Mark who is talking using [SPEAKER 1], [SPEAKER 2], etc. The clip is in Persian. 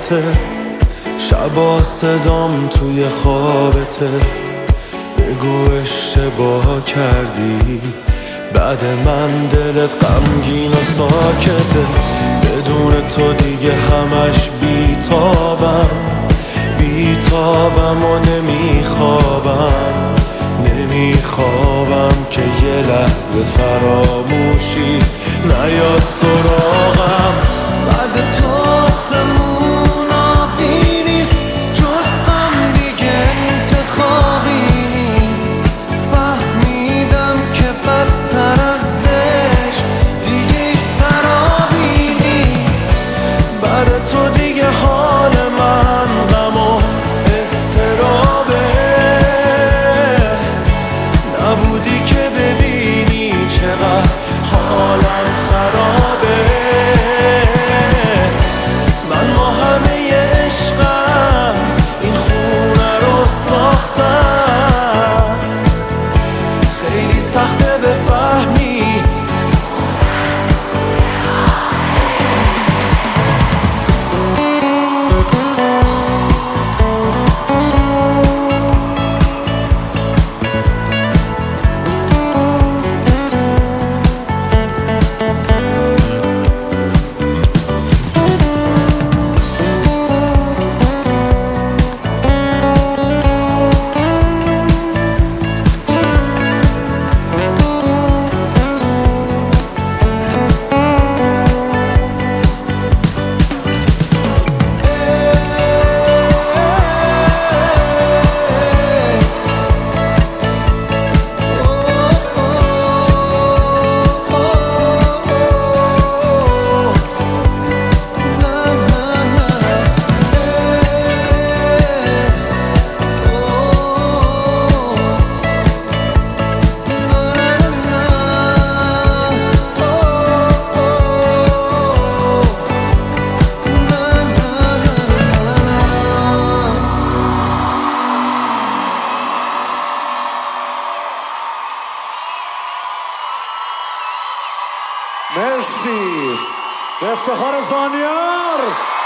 [SPEAKER 1] خوابته، شبا صدام توی خوابته. بگو اشتباه کردی، بعد من دلت غمگین و ساکته. بدون تو دیگه همش بیتابم و نمیخوابم که یه لحظه فراموشی نیاد سراغم. بعد تو آسمون آبی نیست، جز غم دیگه انتخابی نیست. فهمیدم که بدتر از عشق دیگه ای سرابی نیست. برای تو دیگه حال من غم و اضطرابه. نبودی که ببینی چقدر حالم خرابه. من با همه عشقم این خونه رو ساختم. خیلی سخته بفهمی
[SPEAKER 2] مرسی. افتخار زانیار.